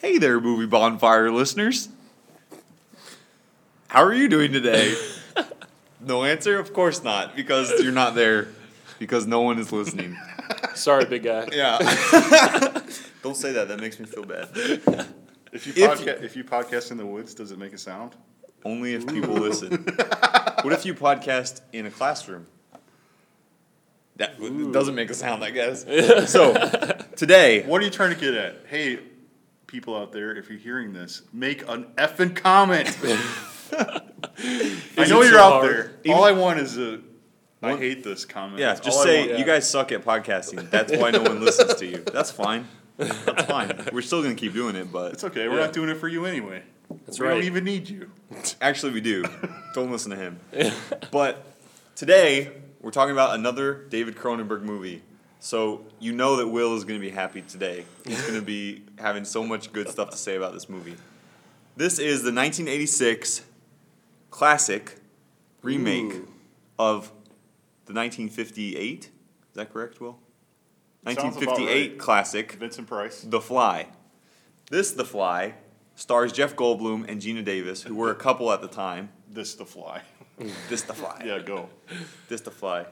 Hey there, Movie Bonfire listeners. How are you doing today? No answer? Of course not, because you're not there, because no one is listening. Sorry, big guy. Yeah. Don't say that. That makes me feel bad. If you podcast in the woods, does it make a sound? Only if people listen. What if you podcast in a classroom? That doesn't make a sound, I guess. So, today... What are you trying to get at? Hey, people out there, if you're hearing this, make an effing comment. I know you're out there. All I want is a... I hate this comment. Yeah, just say, you guys suck at podcasting. That's why no one listens to you. That's fine. That's fine. We're still going to keep doing it, but... It's okay. We're not doing it for you anyway. That's we right. don't even need you. Actually, we do. Don't listen to him. But today, we're talking about another David Cronenberg movie. So you know that Will is going to be happy today. He's going to be having so much good stuff to say about this movie. This is the 1986 classic remake of the 1958. Is that correct, Will? Sounds about 1958 right. classic, Vincent Price. The Fly. This The Fly stars Jeff Goldblum and Gina Davis, who were a couple at the time. This the fly. This The Fly. Yeah, go. This The Fly.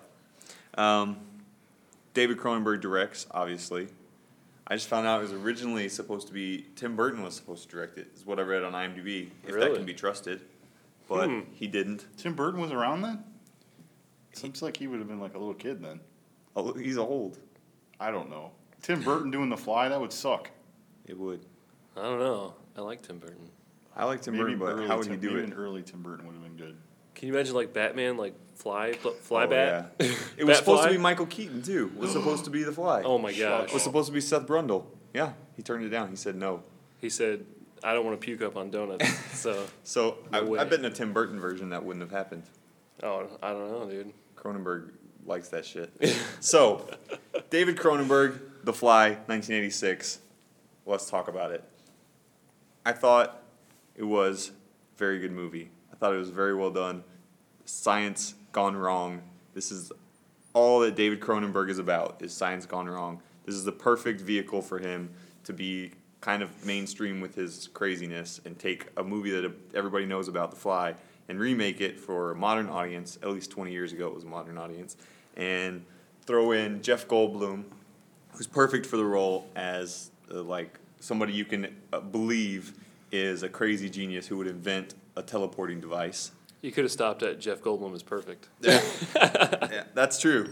David Cronenberg directs, obviously. I just found out it was originally supposed to be, Tim Burton was supposed to direct it, is what I read on IMDb, if that Really? can be trusted. But he didn't. Tim Burton was around then? Seems like he would have been like a little kid then. Oh, he's old. I don't know. Tim Burton doing The Fly, that would suck. It would. I don't know. I like Tim Burton. I like Tim Burton, but how would he do maybe it? an early Tim Burton would have been good. Can you imagine like Batman, like fly Oh, bat? yeah. It was Bat supposed fly? to be Michael Keaton, too. Was supposed to be The Fly. Oh my gosh. It was supposed to be Seth Brundle. Yeah, he turned it down. He said no. He said, "I don't want to puke up on donuts." So, So No way. I bet in a Tim Burton version that wouldn't have happened. oh, I don't know, dude. Cronenberg likes that shit. So, David Cronenberg, The Fly, 1986. Let's talk about it. I thought it was a very good movie. I thought it was very well done. Science gone wrong. This is all that David Cronenberg is about, is science gone wrong. This is the perfect vehicle for him to be kind of mainstream with his craziness and take a movie that everybody knows about, The Fly, and remake it for a modern audience. At least 20 years ago it was a modern audience. And throw in Jeff Goldblum, who's perfect for the role as like somebody you can believe is a crazy genius who would invent a teleporting device. You could have stopped at Jeff Goldblum is perfect. Yeah, that's true.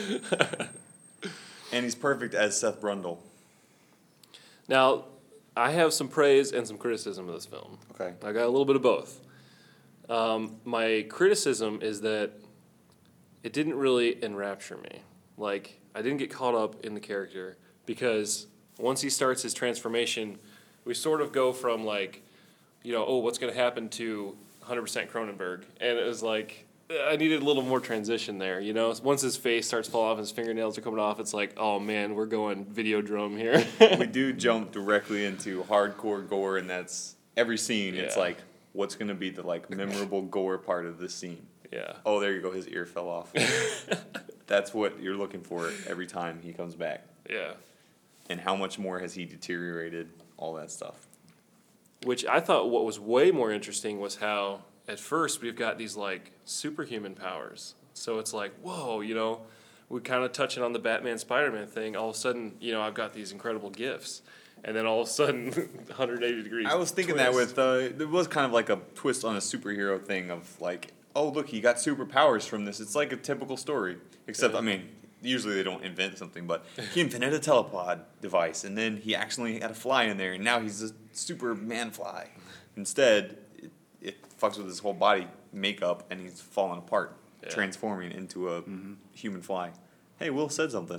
And he's perfect as Seth Brundle. Now, I have some praise and some criticism of this film. Okay. I got a little bit of both. My criticism is that it didn't really enrapture me. Like, I didn't get caught up in the character because once he starts his transformation, we sort of go from like, oh, what's going to happen to 100% Cronenberg? And it was like, I needed a little more transition there, Once his face starts falling off, his fingernails are coming off, it's like, oh man, we're going Videodrome here. We do jump directly into hardcore gore, and that's every scene. It's Yeah. like, what's going to be the like memorable gore part of this scene? Yeah. Oh, there you go. His ear fell off. That's what you're looking for every time he comes back. Yeah. And how much more has he deteriorated? All that stuff. Which I thought what was way more interesting was how at first we've got these like superhuman powers. So it's like, whoa, we're kind of touching on the Batman Spider-Man thing. All of a sudden, I've got these incredible gifts. And then all of a sudden, 180 degrees. I was thinking twist. that with there was kind of like a twist on a superhero thing of like, oh look, he got superpowers from this. It's like a typical story, except Yeah. I mean, usually they don't invent something, but he invented a telepod device, and then he actually had a fly in there, and now he's a Superman fly. Instead, it fucks with his whole body makeup, and he's falling apart, Yeah. transforming into a human fly. Hey, Will said something.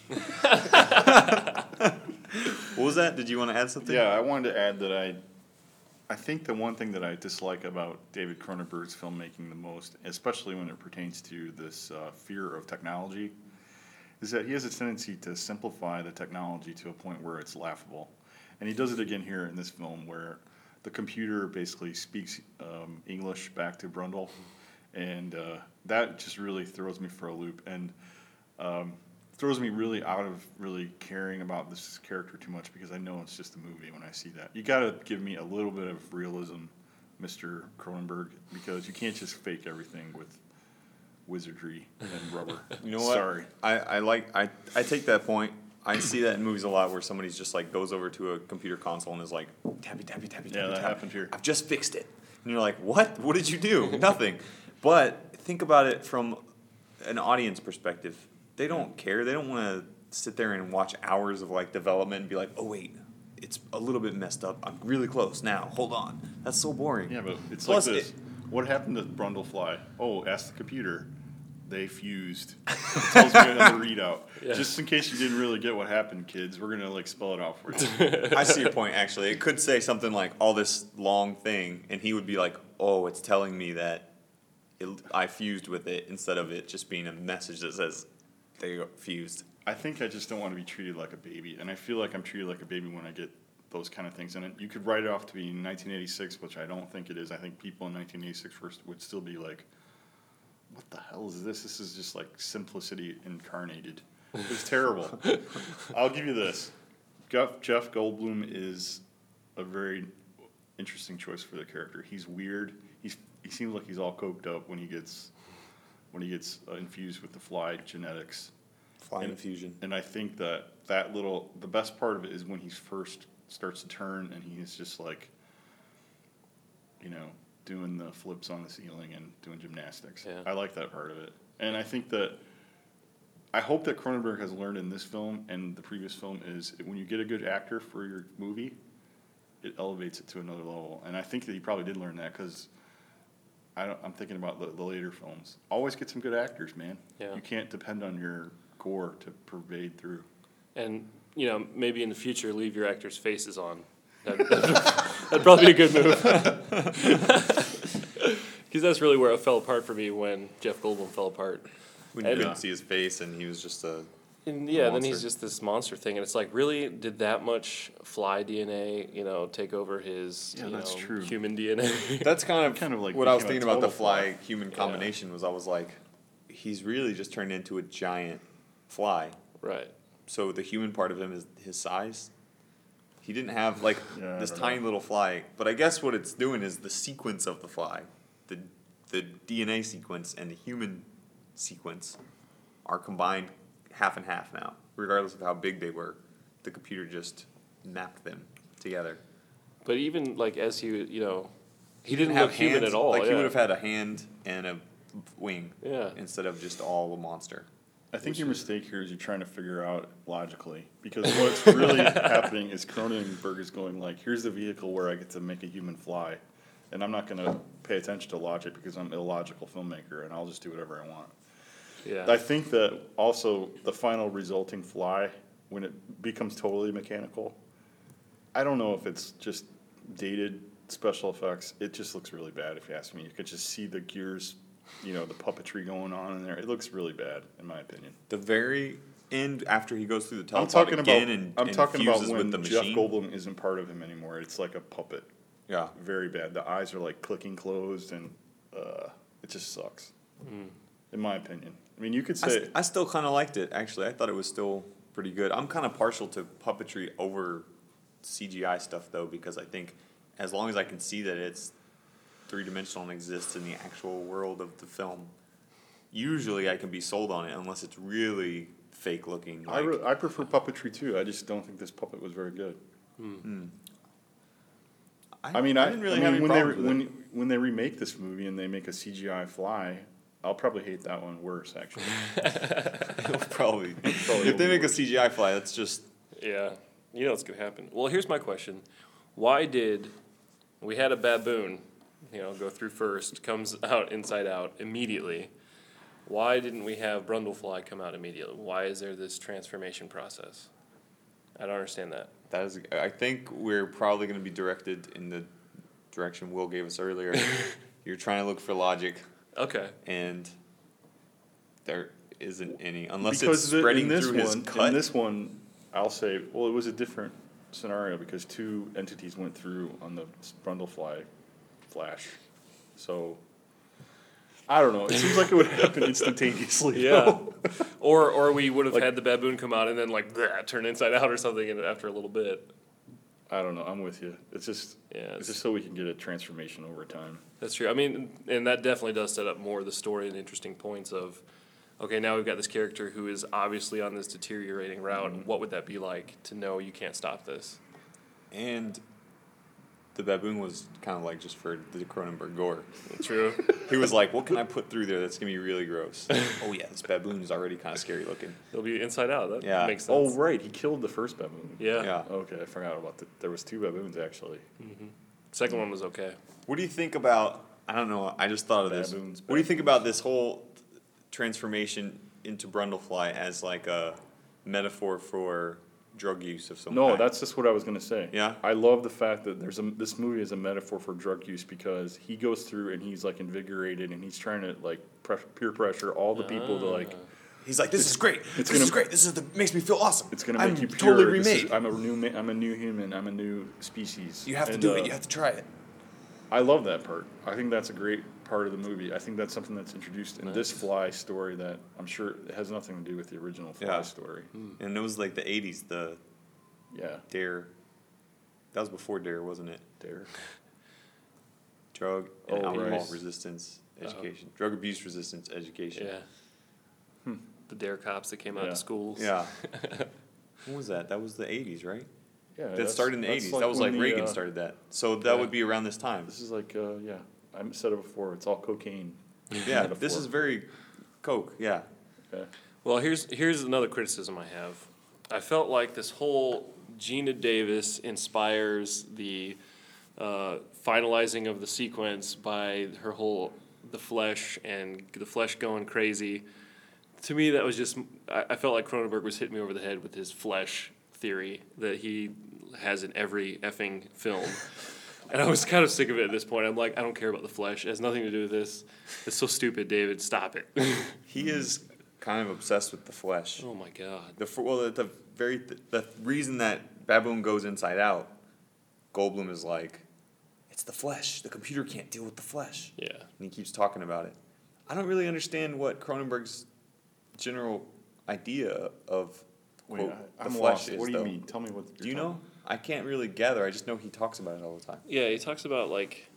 What was that? Did you want to add something? Yeah, I wanted to add that I think the one thing that I dislike about David Cronenberg's filmmaking the most, especially when it pertains to this fear of technology, is that he has a tendency to simplify the technology to a point where it's laughable. And he does it again here in this film where the computer basically speaks English back to Brundle. And that just really throws me for a loop. And throws me really out of really caring about this character too much because I know it's just a movie when I see that. You got to give me a little bit of realism, Mr. Cronenberg, because you can't just fake everything with wizardry and rubber. You know what? Sorry. I take that point. I see that in movies a lot where somebody's just like goes over to a computer console and is like tappy tappy tappy Yeah, tappy. that tap. happened here. I've just fixed it, and you're like, what? What did you do? Nothing. But think about it from an audience perspective. They don't care. They don't want to sit there and watch hours of like development and be like, oh wait, it's a little bit messed up. I'm really close now. Hold on. That's so boring. Yeah, but it's Plus like this. What happened to Brundlefly? Oh, ask the computer. They fused. It tells me another readout. Yeah. Just in case you didn't really get what happened, kids, we're gonna like spell it out for you. I see your point, actually. It could say something like, all this long thing, and he would be like, oh, it's telling me that I fused with it, instead of it just being a message that says they fused. I think I just don't want to be treated like a baby, and I feel like I'm treated like a baby when I get those kind of things. And you could write it off to be 1986, which I don't think it is. I think people in 1986 would still be like, what the hell is this? This is just like simplicity incarnated. It was terrible. I'll give you this. Jeff Goldblum is a very interesting choice for the character. He's weird. He seems like he's all coked up when he gets infused with the fly genetics. Fly infusion. And I think the best part of it is when he first starts to turn and he's just like, doing the flips on the ceiling and doing gymnastics. Yeah. I like that part of it. And I hope that Cronenberg has learned in this film and the previous film is when you get a good actor for your movie, it elevates it to another level. And I think that he probably did learn that because I'm thinking about the later films. Always get some good actors, man. Yeah. You can't depend on your gore to pervade through. And, maybe in the future, leave your actors' faces on. That'd probably be a good move. Because that's really where it fell apart for me when Jeff Goldblum fell apart. When you couldn't see his face and he was just a Then monster. he's just this monster thing. And it's like, really? Did that much fly DNA, take over his that's true. human DNA? That's kind of like what I was became a thinking about the total fly. fly-human combination was I was like, he's really just turned into a giant fly. Right. So the human part of him is his size. He didn't have Yeah, I this don't tiny know. little fly, but I guess what it's doing is the sequence of the fly, the DNA sequence and the human sequence are combined half and half now, regardless of how big they were. The computer just mapped them together. But even, as he didn't have look human hands, at all. Like yeah. he would have had a hand and a wing Yeah. instead of just all a monster. I think your mistake here is you're trying to figure out logically because what's really happening is Cronenberg is going like, here's the vehicle where I get to make a human fly, and I'm not going to pay attention to logic because I'm an illogical filmmaker and I'll just do whatever I want. Yeah. I think that also the final resulting fly, when it becomes totally mechanical, I don't know if it's just dated special effects. It just looks really bad if you ask me. You could just see the gears, the puppetry going on in there. It looks really bad, in my opinion. The very end, after he goes through the I'm teleport talking again about and when fuses with the Jeff machine. Goldblum isn't part of him anymore. It's like a puppet. Yeah. Very bad. The eyes are like clicking closed, and it just sucks, in my opinion. I mean, you could say I still kind of liked it, actually. I thought it was still pretty good. I'm kind of partial to puppetry over CGI stuff, though, because I think as long as I can see that it's three-dimensional and exists in the actual world of the film, usually I can be sold on it, unless it's really fake-looking. I prefer puppetry too. I just don't think this puppet was very good. I mean, didn't really have any when problems with it. when they remake this movie and they make a CGI fly, I'll probably hate that one worse. Actually, Probably. If they make a CGI fly, that's just... Yeah. You know what's going to happen. Well, here's my question. Why did we had a baboon, go through first, comes out inside out immediately. Why didn't we have Brundlefly come out immediately? Why is there this transformation process? I don't understand that. That is, I think we're probably going to be directed in the direction Will gave us earlier. You're trying to look for logic, Okay. and there isn't any, unless because it's spreading in this through his one, cut. in this one, I'll say, well, it was a different scenario because two entities went through on the Brundlefly flash. So I don't know. It seems like it would happen instantaneously. Yeah. though. Or we would have Like- had the baboon come out and then like bleh, turn inside out or something and after a little bit. I don't know. I'm with you. It's just Yeah, it's just so we can get a transformation over time. That's true. I mean, and that definitely does set up more of the story and interesting points of, okay, now we've got this character who is obviously on this deteriorating route. Mm-hmm. What would that be like to know you can't stop this? And the baboon was kind of like just for the Cronenberg gore. True. He was like, what can I put through there that's going to be really gross? Oh, yeah, this baboon is already kind of scary looking. It'll be inside out. That Yeah. makes Oh sense. right, he killed the first baboon. Yeah. Yeah. Okay, I forgot about that. There was 2 baboons actually. Second one was okay. What do you think about, I don't know, I just thought of this. Baboons, What do you think about this whole transformation into Brundlefly as like a metaphor for drug use of some No, kind? that's just what I was gonna say. Yeah? I love the fact that this movie is a metaphor for drug use because he goes through and he's like invigorated and he's trying to like peer pressure all the people to like. He's like, this is great. it's This is gonna- great. This makes me feel awesome. It's gonna I'm make you pure. totally This is- remade. I'm a new human. I'm a new species. You have to And, do it. You have to try it. I love that part. I think that's a great part of the movie. I think that's something that's introduced in this Nice. Fly story that I'm sure it has nothing to do with the original Fly Yeah. story. And it was like the 80s, the Yeah, Dare. That was before Dare, wasn't it? there. Drug and Oh, alcohol right. resistance education. Drug abuse resistance education. Yeah. The dare cops that came out Yeah. to schools. Yeah. When was that? That was the 80s, right? Yeah, That started in the that's 80s. That was like when the, Reagan started that. So that Yeah. would be around this time. This is like, yeah, I said it before. It's all cocaine. Yeah, metaphor. this is very Coke, yeah. Yeah. Well, here's another criticism I have. I felt like this whole Gina Davis inspires the finalizing of the sequence by her whole the flesh going crazy. To me, that was just I felt like Cronenberg was hitting me over the head with his flesh theory that he has in every effing film. And I was kind of sick of it at this point. I'm like, I don't care about the flesh. It has nothing to do with this. It's so stupid, David. Stop it. He is kind of obsessed with the flesh. Oh my god. The reason that Baboon goes inside out, Goldblum is like, it's the flesh. The computer can't deal with the flesh. Yeah. And he keeps talking about it. I don't really understand what Cronenberg's general idea of Wait, quote, the I'm flesh lost. is. What do you though. mean? Tell me what. Do you know? I can't really gather. I just know he talks about it all the time. Yeah, he talks about like,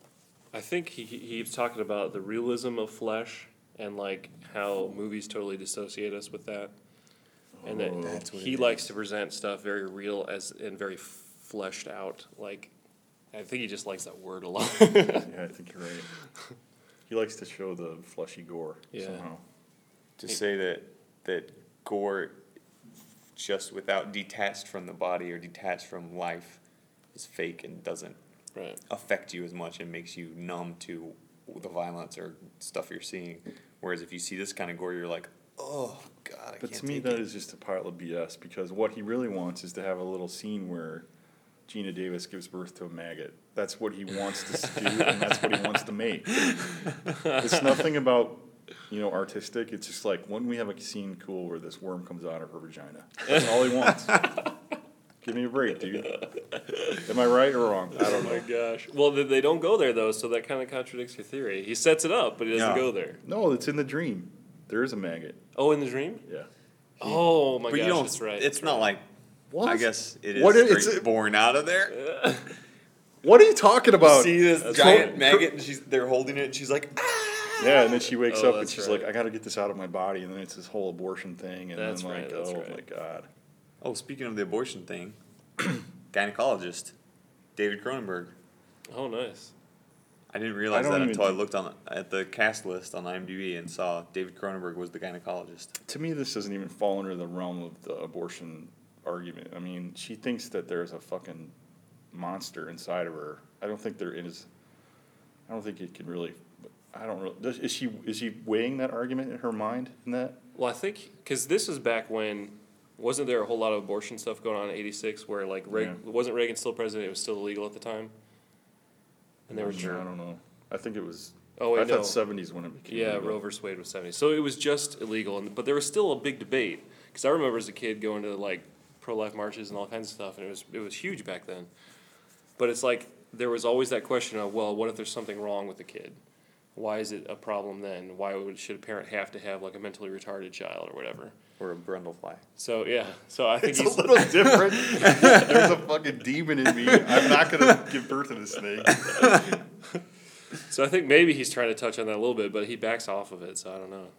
I think he's talking about the realism of flesh and like how movies totally dissociate us with that, and that That's what he it likes to present stuff very real as and very fleshed out. Like, I think he just likes that word a lot. Yeah, I think you're right. He likes to show the fleshy gore Yeah. somehow. To say that gore, just without detached from the body or detached from life, is fake and doesn't Right. affect you as much and makes you numb to the violence or stuff you're seeing. Whereas if you see this kind of gore, you're like, oh God, I But can't to me, take that it. is just a pile of BS because what he really wants is to have a little scene where Gina Davis gives birth to a maggot. That's what he wants to do, and that's what he wants to make. It's nothing about, artistic. It's just like, when we have a scene cool where this worm comes out of her vagina. That's all he wants. Give me a break, dude. Am I right or wrong? I don't Oh my know. gosh. Well, they don't go there though, so that kind of contradicts your theory. He sets it up, but he doesn't Yeah. go there. No, it's in the dream. There is a maggot. Oh, in the dream? Yeah. Oh my But gosh, you don't. that's right. It's that's not right. like. What? I guess it is What is- straight it's- born out of there. What are you talking about? See this That's giant right. maggot, and they're holding it, and she's like, ah! Yeah, and then she wakes Oh, up and that's she's right. like, I gotta get this out of my body, and then it's this whole abortion thing, and That's then like, right, that's oh right. my god. Oh, speaking of the abortion thing, gynecologist, David Cronenberg. Oh, nice. I didn't realize don't that even until I think- looked at the cast list on IMDb and saw David Cronenberg was the gynecologist. To me, this doesn't even fall under the realm of the abortion argument. I mean, she thinks that there's a fucking monster inside of her. I don't think there is. I don't think it can really. I don't really. Is she weighing that argument in her mind in that? Well, I think because this is back when wasn't there a whole lot of abortion stuff going on in '86 where like wasn't Reagan still president? It was still illegal at the time. And they were I don't know. I think it was. Oh, wait, I no. thought '70s when it became. yeah, legal. Roe versus Wade was '70. So it was just illegal, but there was still a big debate because I remember as a kid going to like pro-life marches and all kinds of stuff, and it was huge back then. But it's like there was always that question of, well, what if there's something wrong with the kid? why is it a problem then? Should a parent have to have like a mentally retarded child or whatever? Or a brundlefly. So yeah, so I think It's he's a little different. There's a fucking demon in me. I'm not gonna give birth to this thing. So I think maybe he's trying to touch on that a little bit, but he backs off of it. So I don't know.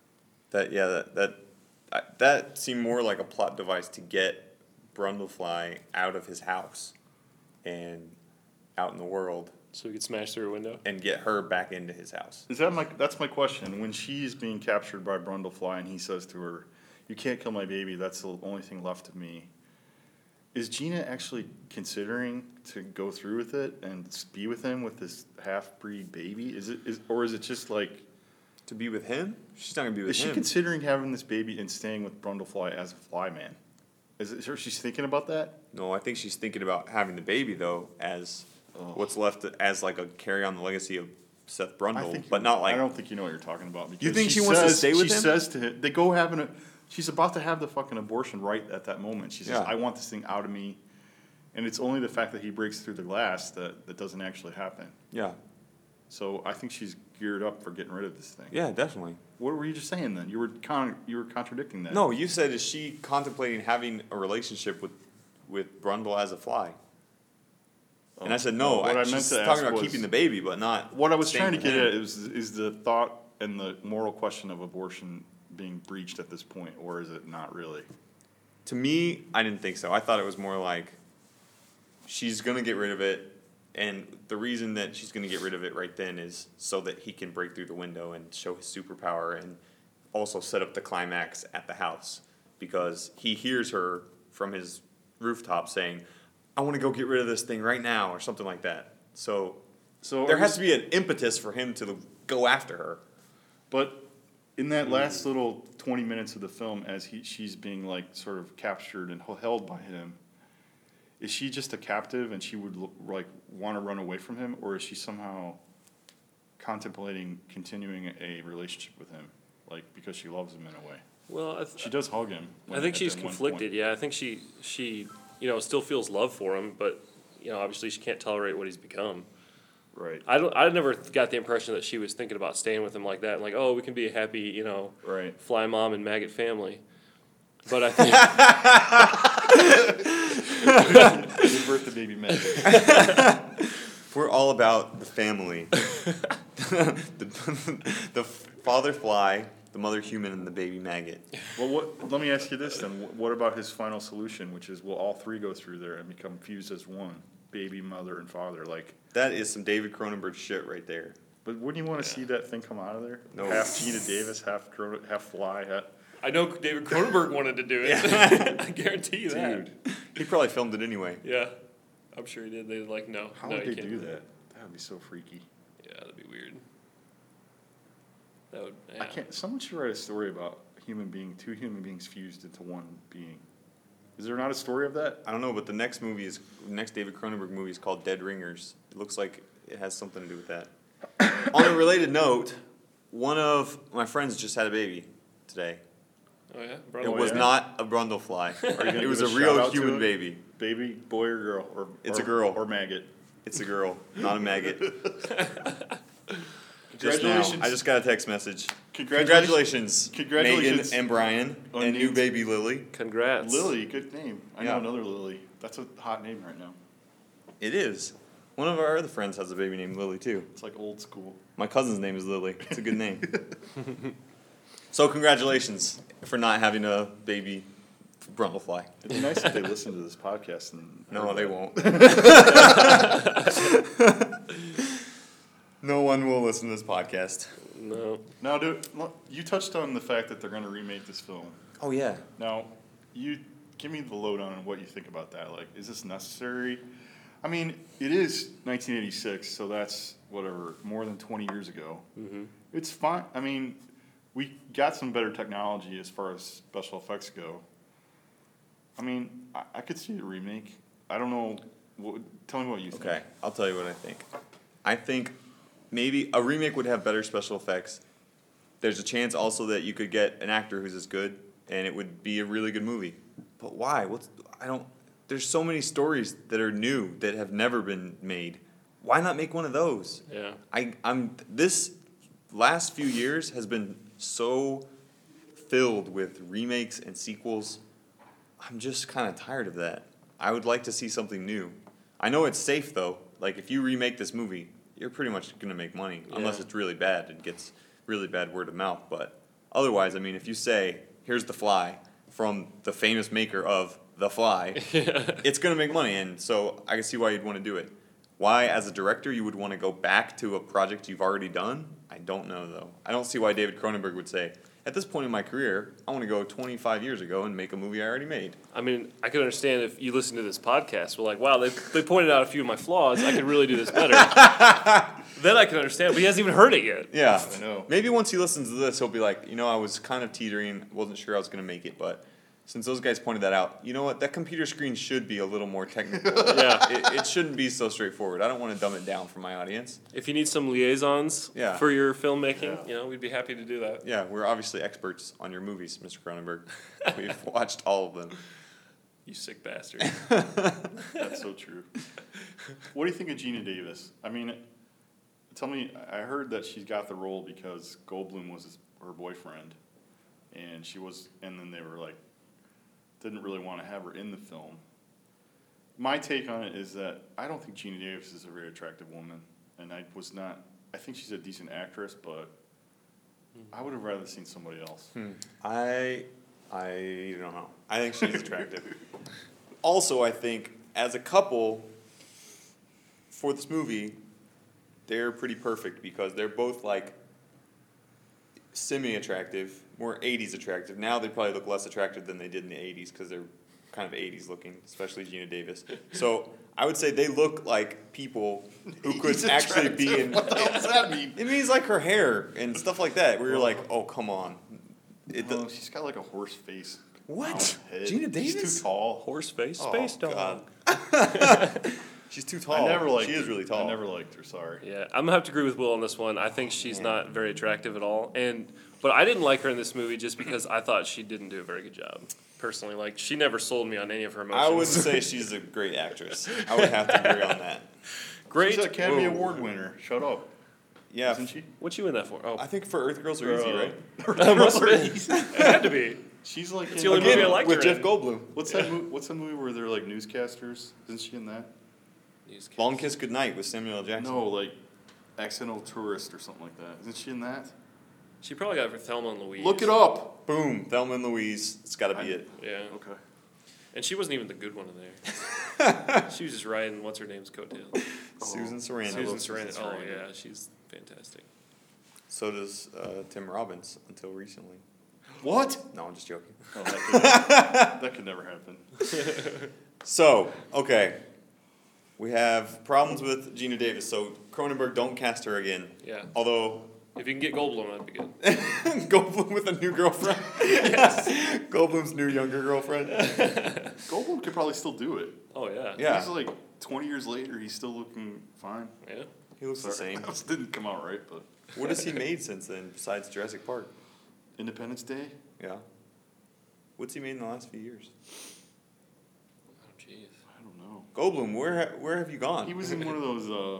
That seemed more like a plot device to get Brundlefly out of his house and out in the world So he could smash through a window. and get her back into his house. That's my question. When she's being captured by Brundlefly and he says to her, "You can't kill my baby. That's the only thing left of me." Is Gina actually considering to go through with it and be with him with this half-breed baby? Or is it just like, To be with him? She's not gonna be with is she him. considering having this baby and staying with Brundlefly as a fly man? She's thinking about that? No, I think she's thinking about having the baby though as what's left as like a carry on the legacy of Seth Brundle, but not like I don't think you know what you're talking about. Because You think she wants to stay with She him? says to him, they go having she's about to have the fucking abortion right at that moment. She says, Yeah. "I want this thing out of me," and it's only the fact that he breaks through the glass that doesn't actually happen. yeah, So I think she's geared up for getting rid of this thing. yeah, definitely. What were you just saying then? You were contradicting that. No, you said is she contemplating having a relationship with Brundle as a fly? And I said no. What I meant she's to ask talking about was- keeping the baby, but not. What I was staying trying to with get him. at is the thought and the moral question of abortion being breached at this point, or is it not really? To me, I didn't think so. I thought it was more like she's gonna get rid of it, and the reason that she's gonna get rid of it right then is so that he can break through the window and show his superpower, and also set up the climax at the house because he hears her from his rooftop saying, "I want to go get rid of this thing right now," or something like that. So there has to be an impetus for him to go after her. But in that last little 20 minutes of the film, as she's being like sort of captured and held by him, is she just a captive and she would like want to run away from him, or is she somehow contemplating continuing a relationship with him, like because she loves him in a way? Well, She does hug him. I think at she's that one conflicted. point. Yeah, I think she still feels love for him, but obviously she can't tolerate what he's become. Right. I never got the impression that she was thinking about staying with him like that, and like, oh, we can be a happy, Right. fly mom and maggot family. But I think Give birth to baby Meg. We're all about the family. the father fly, the mother human, and the baby maggot. Well, let me ask you this then. What about his final solution, which is will all three go through there and become fused as one? Baby, mother, and father. Like, That is some David Cronenberg shit right there. but wouldn't you want to see that thing come out of there? No. Half Gina Davis, half fly. I know David Cronenberg wanted to do it. I guarantee you that. He probably filmed it anyway. Yeah, I'm sure he did. They were like, no, How no, would you they can't do that? That would be so freaky. Yeah, that'd be weird. That would. I Yeah. can't. Someone should write a story about two human beings fused into one being. Is there not a story of that? I don't know, but the next David Cronenberg movie is called Dead Ringers. It looks like it has something to do with that. On a related note, one of my friends just had a baby today. Oh yeah, It brother. was yeah? not a brundlefly. Are you gonna It was give a a real shout-out to human it? baby. Baby, boy or girl? Or It's a girl. Or maggot. It's a girl, not a maggot. Just Congratulations. now, I just got a text message. Congratulations. Congratulations, Megan and Brian, On and new names. baby Lily. Congrats. Lily, good name. I Yeah. know another Lily. That's a hot name right now. It is. One of our other friends has a baby named Lily too. It's like old school. My cousin's name is Lily. It's a good name. So congratulations for not having a baby brundlefly. It'd be nice if they listened to this podcast. And No, they won't. No one will listen to this podcast. No. Now, dude, look, you touched on the fact that they're going to remake this film. Oh yeah. Now, you give me the lowdown on what you think about that. Like, is this necessary? I mean, it is 1986, so that's whatever, more than 20 years ago. Mm-hmm. It's fine. I mean, we got some better technology as far as special effects go. I mean, I could see a remake. I don't know. Tell me what you think. Okay, I'll tell you what I think. I think maybe a remake would have better special effects. There's a chance also that you could get an actor who's as good, and it would be a really good movie. But why? There's so many stories that are new that have never been made. Why not make one of those? Yeah. This last few years has been so filled with remakes and sequels. I'm just kind of tired of that. I would like to see something new. I know it's safe though. Like if you remake this movie, you're pretty much gonna make money unless Yeah. it's really bad and gets really bad word of mouth. But otherwise, I mean, if you say, "Here's The Fly" from the famous maker of The Fly, it's gonna make money, and so I can see why you'd want to do it. Why, as a director, you would want to go back to a project you've already done? I don't know though. I don't see why David Cronenberg would say, "At this point in my career, I want to go 25 years ago and make a movie I already made." I mean, I could understand if you listen to this podcast, we're like, wow, they pointed out a few of my flaws. I could really do this better. Then I can understand, but he hasn't even heard it yet. Yeah. I know. Maybe once he listens to this, he'll be like, I was kind of teetering, wasn't sure I was going to make it, but since those guys pointed that out, you know what? That computer screen should be a little more technical. Yeah. It shouldn't be so straightforward. I don't want to dumb it down for my audience. If you need some liaisons Yeah. for your filmmaking, we'd be happy to do that. Yeah, we're obviously experts on your movies, Mr. Cronenberg. We've watched all of them. You sick bastard. That's so true. What do you think of Gina Davis? I mean, tell me, I heard that she's got the role because Goldblum was her boyfriend, and then they were like, didn't really want to have her in the film. My take on it is that I don't think Gina Davis is a very attractive woman, and I think she's a decent actress, but I would have rather seen somebody else. I don't know. I think she's attractive. Also, I think as a couple, for this movie, they're pretty perfect because they're both like semi-attractive, more 80s attractive. Now they probably look less attractive than they did in the 80s because they're kind of 80s looking, especially Gina Davis. So I would say they look like people who could actually be in. What the hell does that mean? It means like her hair and stuff like that, where you're like, oh, come on. Well, she's got like a horse face. What? Head. Gina She's Davis? too tall. Horse face, Oh, space dog. God. She's too tall. I never liked She is her. really tall. I never liked her, sorry. Yeah, I'm gonna have to agree with Will on this one. I think she's not very attractive at all, but I didn't like her in this movie just because I thought she didn't do a very good job. Personally, like she never sold me on any of her emotions. I wouldn't say she's a great actress. I would have to agree on that. great. She's an Academy Whoa. Award winner. Shut up. Yeah, Isn't she? What you in that for? Oh, I think for Earth Girls Are Easy, right? that must have been. It had to be. She's like It's the only movie I liked with her Jeff in. Goldblum. What's that movie where they're like newscasters? Isn't she in that? Long Kiss Goodnight with Samuel L. Jackson. No, like Accidental Tourist or something like that. Isn't she in that? She probably got it for Thelma and Louise. Look it up. Boom, Thelma and Louise. It's got to be it. Yeah, Okay. and she wasn't even the good one in there. She was just riding what's her name's coattail. Susan Sarandon. Susan Susan Sarandon. Oh Sarandon. yeah, she's fantastic. So does Tim Robbins until recently. What? No, I'm just joking. Oh, that could never happen. So, okay. We have problems with Gina Davis. So Cronenberg, don't cast her again. Yeah. Although If you can get Goldblum, that'd be good. Goldblum with a new girlfriend. Yes. Goldblum's new younger girlfriend. Goldblum could probably still do it. Oh yeah. Yeah. He's like 20 years later, he's still looking fine. Yeah. He looks the Sorry, same. that didn't come out right, but What has he made since then besides Jurassic Park? Independence Day. Yeah. What's he made in the last few years? Oh jeez. I don't know. Goldblum, where have you gone? He was in one of those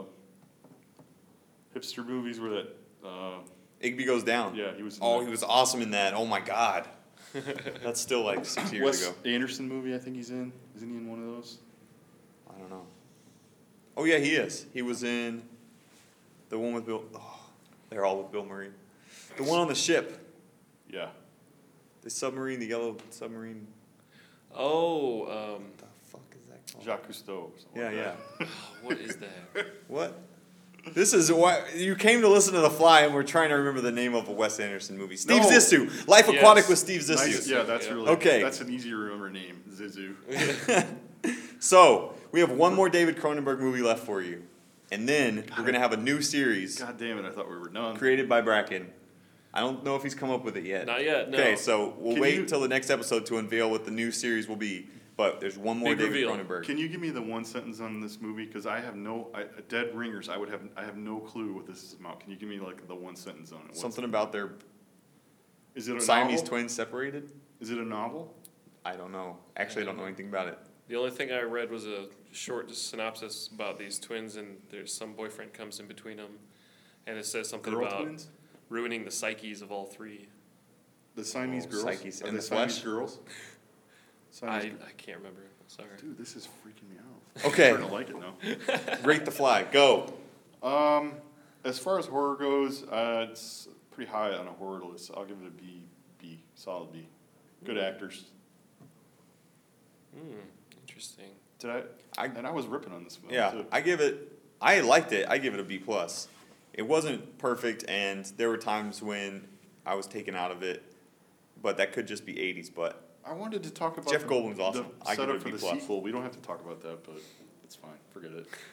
hipster movies where that. Igby Goes Down. Yeah, he was. In Oh, that. he was awesome in that. Oh my God. That's still like 6 years Wes ago. Anderson movie. I think he's in. Isn't he in one of those? I don't know. Oh yeah, he is. He was in the one with Bill. Oh, they're all with Bill Murray. The one on the ship, Yeah. the submarine, the yellow submarine. Oh, What the fuck is that called? Jacques Cousteau. Or something Yeah, like yeah. that. what is that? What? This is why you came to listen to The Fly, and we're trying to remember the name of a Wes Anderson movie. Steve No. Zissou, Life Yes. Aquatic with Steve Zissou. Nice. Yeah, that's Yeah. really Okay. That's an easy to remember name, Zissou. So we have one more David Cronenberg movie left for you, and then we're gonna have a new series God damn it! I thought we were done. created by Bracken. I don't know if he's come up with it yet. Not yet. No. Okay, so we'll Can wait you- until the next episode to unveil what the new series will be. But there's one more Big David reveal. Cronenberg. Can you give me the one sentence on this movie? Because I have Dead Ringers. I have no clue what this is about. Can you give me like the one sentence on it? What's Something it about their Is it a Siamese novel? twins separated? Is it a novel? I don't know. Actually, I don't know anything about it. The only thing I read was a short synopsis about these twins, and there's some boyfriend comes in between them, and it says something Girl about twins? ruining the psyches of all three. The Siamese Oh, girls? Psyches Are in they the Siamese flesh? girls? I Siamese can't remember. Sorry. Dude, this is freaking me out. Okay. I'm starting to like it now. Rate The Fly. Go. As far as horror goes, it's pretty high on a horror list. I'll give it a B, solid B. Good actors. Interesting. Did and I was ripping on this film Yeah, too. I liked it. I give it a B plus. It wasn't perfect, and there were times when I was taken out of it, but that could just be 80s. But I wanted to talk about Jeff Goldblum's awesome. The I give it setup a for B the plus. sequel. We don't have to talk about that, but it's fine. Forget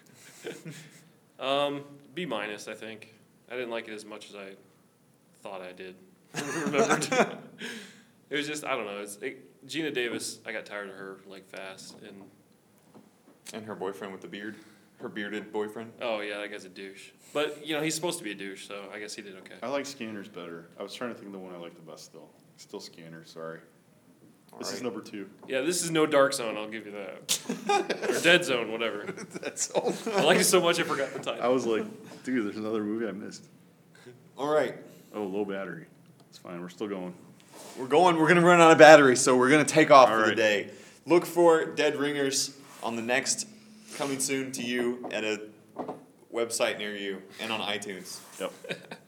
it. B minus, I think. I didn't like it as much as I thought I did. Remembered. It was just, I don't know. Gina Davis, I got tired of her like fast, And her boyfriend with the beard, her bearded boyfriend. oh yeah, that guy's a douche. But he's supposed to be a douche, so I guess he did okay. I like Scanners better. I was trying to think of the one I like the best still. Still Scanners, sorry. This is Alright. number 2. Yeah, this is no Dark Zone. I'll give you that. Or Dead Zone, whatever. That's all. I liked it so much I forgot the I title. was like, dude, there's another movie I missed. All right, Oh, low battery. It's fine. We're still going. we're gonna run out of battery, so we're gonna take off All for the right. day. Look for Dead Ringers on the next, coming soon to you at a website near you and on iTunes. Yep.